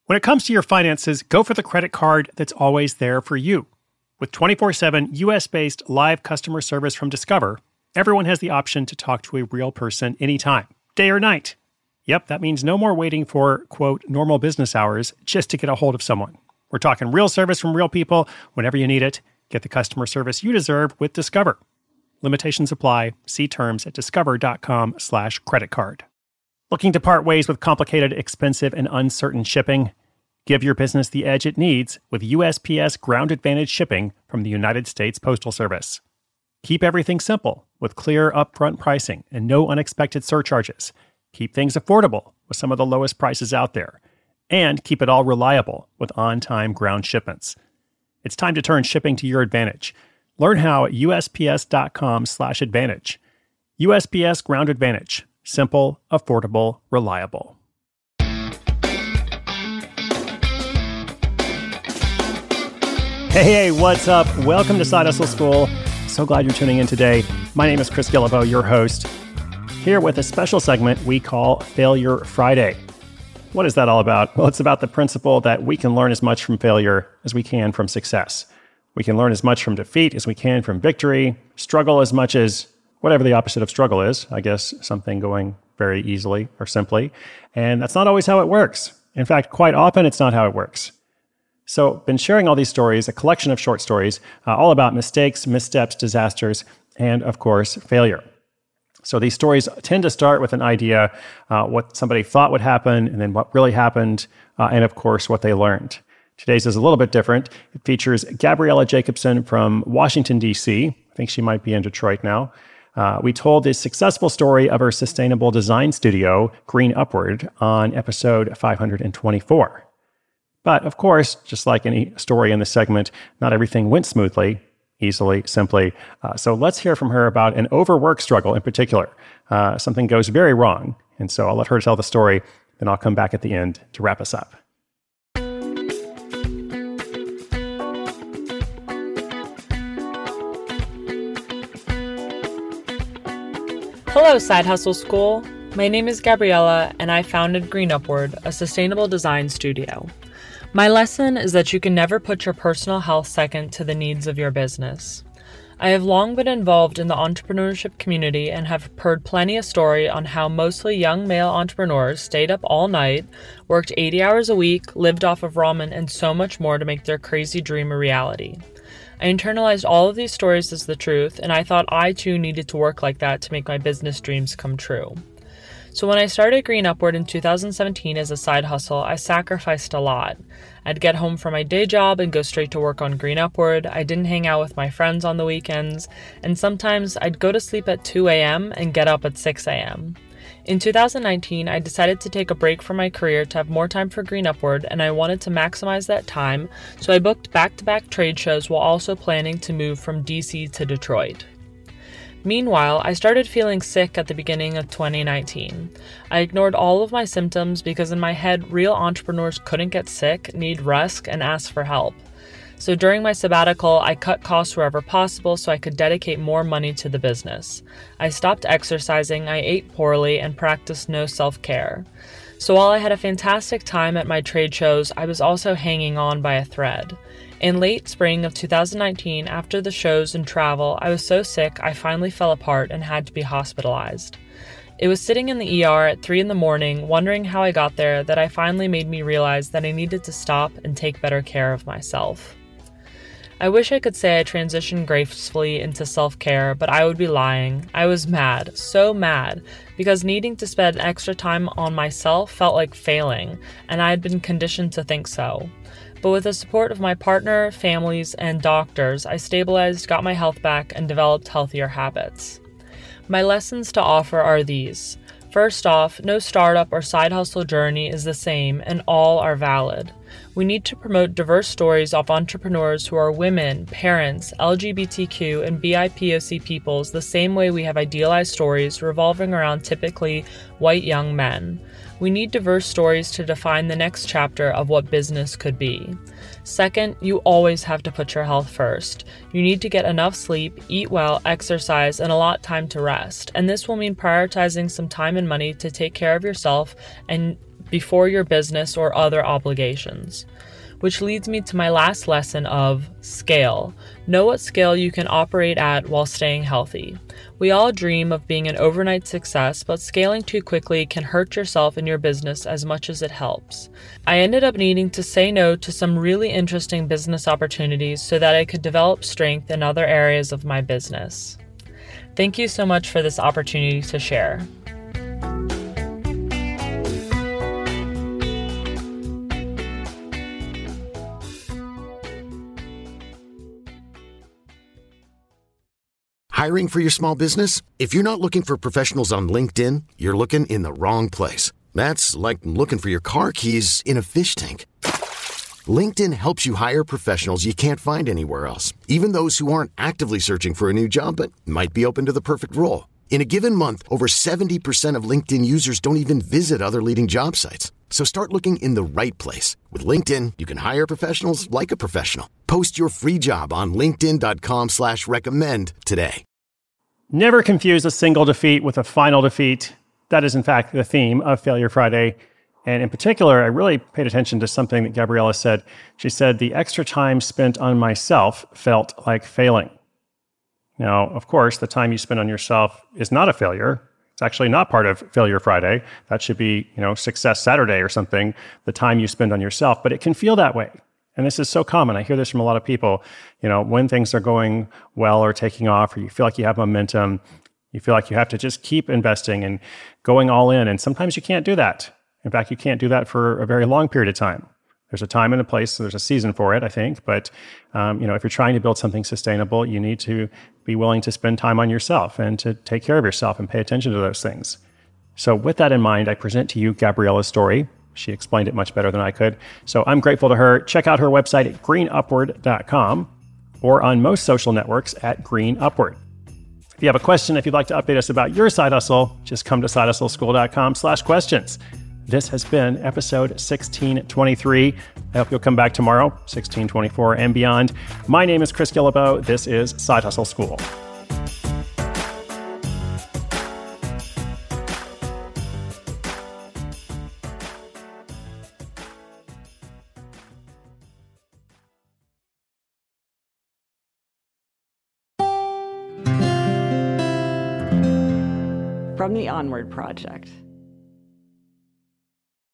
When it comes to your finances, go for the credit card that's always there for you. With 24/7 US-based live customer service from Discover, everyone has the option to talk to a real person anytime, day or night. Yep, that means no more waiting for, quote, normal business hours just to get a hold of someone. We're talking real service from real people whenever you need it. Get the customer service you deserve with Discover. Limitations apply. See terms at discover.com/creditcard. Looking to part ways with complicated, expensive, and uncertain shipping? Give your business the edge it needs with USPS Ground Advantage shipping from the United States Postal Service. Keep everything simple with clear upfront pricing and no unexpected surcharges. Keep things affordable with some of the lowest prices out there. And keep it all reliable with on-time ground shipments. It's time to turn shipping to your advantage. Learn how at USPS.com/advantage. USPS Ground Advantage. Simple, affordable, reliable. Hey, what's up? Welcome to Side Hustle School. So glad you're tuning in today. My name is Chris Guillebeau, your host, here with a special segment we call Failure Friday. What is that all about? Well, it's about the principle that we can learn as much from failure as we can from success. We can learn as much from defeat as we can from victory, struggle as much as whatever the opposite of struggle is, I guess something going very easily or simply. And that's not always how it works. In fact, quite often it's not how it works. So been sharing all these stories, a collection of short stories, all about mistakes, missteps, disasters, and of course, failure. So these stories tend to start with an idea, what somebody thought would happen, and then what really happened, and of course, what they learned. Today's is a little bit different. It features Gabriella Jacobson from Washington, D.C. I think she might be in Detroit now. We told the successful story of her sustainable design studio, Green Upward, on episode 524. But of course, just like any story in this segment, not everything went smoothly, easily, simply. So let's hear from her about an overwork struggle in particular. Something goes very wrong. And so I'll let her tell the story, then I'll come back at the end to wrap us up. Hello, Side Hustle School. My name is Gabriella, and I founded Green Upward, a sustainable design studio. My lesson is that you can never put your personal health second to the needs of your business. I have long been involved in the entrepreneurship community and have heard plenty of story on how mostly young male entrepreneurs stayed up all night, worked 80 hours a week, lived off of ramen, and so much more to make their crazy dream a reality. I internalized all of these stories as the truth, and I thought I too needed to work like that to make my business dreams come true. So when I started Green Upward in 2017 as a side hustle, I sacrificed a lot. I'd get home from my day job and go straight to work on Green Upward. I didn't hang out with my friends on the weekends, and sometimes I'd go to sleep at 2 a.m. and get up at 6 a.m. In 2019, I decided to take a break from my career to have more time for Green Upward, and I wanted to maximize that time, so I booked back-to-back trade shows while also planning to move from DC to Detroit. Meanwhile, I started feeling sick at the beginning of 2019. I ignored all of my symptoms because in my head, real entrepreneurs couldn't get sick, need rest, and ask for help. So during my sabbatical, I cut costs wherever possible so I could dedicate more money to the business. I stopped exercising, I ate poorly, and practiced no self-care. So while I had a fantastic time at my trade shows, I was also hanging on by a thread. In late spring of 2019, after the shows and travel, I was so sick I finally fell apart and had to be hospitalized. It was sitting in the ER at 3 a.m, wondering how I got there, that I finally made me realize that I needed to stop and take better care of myself. I wish I could say I transitioned gracefully into self-care, but I would be lying. I was mad, so mad, because needing to spend extra time on myself felt like failing, and I had been conditioned to think so. But with the support of my partner, families, and doctors, I stabilized, got my health back, and developed healthier habits. My lessons to offer are these. First off, no startup or side hustle journey is the same, and all are valid. We need to promote diverse stories of entrepreneurs who are women, parents, LGBTQ, and BIPOC peoples the same way we have idealized stories revolving around typically white young men. We need diverse stories to define the next chapter of what business could be. Second, you always have to put your health first. You need to get enough sleep, eat well, exercise, and allot time to rest. And this will mean prioritizing some time and money to take care of yourself and before your business or other obligations. Which leads me to my last lesson of scale. Know what scale you can operate at while staying healthy. We all dream of being an overnight success, but scaling too quickly can hurt yourself and your business as much as it helps. I ended up needing to say no to some really interesting business opportunities so that I could develop strength in other areas of my business. Thank you so much for this opportunity to share. Hiring for your small business? If you're not looking for professionals on LinkedIn, you're looking in the wrong place. That's like looking for your car keys in a fish tank. LinkedIn helps you hire professionals you can't find anywhere else, even those who aren't actively searching for a new job but might be open to the perfect role. In a given month, over 70% of LinkedIn users don't even visit other leading job sites. So start looking in the right place. With LinkedIn, you can hire professionals like a professional. Post your free job on linkedin.com/recommend today. Never confuse a single defeat with a final defeat. That is, in fact, the theme of Failure Friday. And in particular, I really paid attention to something that Gabriella said. She said, the extra time spent on myself felt like failing. Now, of course, the time you spend on yourself is not a failure. It's actually not part of Failure Friday. That should be, Success Saturday or something, the time you spend on yourself. But it can feel that way. And this is so common. I hear this from a lot of people. When things are going well or taking off, or you feel like you have momentum, you feel like you have to just keep investing and going all in. And sometimes you can't do that. In fact, you can't do that for a very long period of time. There's a time and a place, so there's a season for it, I think. But, if you're trying to build something sustainable, you need to be willing to spend time on yourself and to take care of yourself and pay attention to those things. So with that in mind, I present to you Gabriella's story. She explained it much better than I could. So I'm grateful to her. Check out her website at greenupward.com or on most social networks at greenupward. If you have a question, if you'd like to update us about your side hustle, just come to sidehustleschool.com/questions. This has been episode 1623. I hope you'll come back tomorrow, 1624 and beyond. My name is Chris Guillebeau. This is Side Hustle School. From the Onward Project.